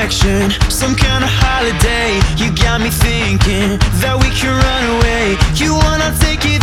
connection, some kind of holiday. You got me thinking that we can run away. You wanna take it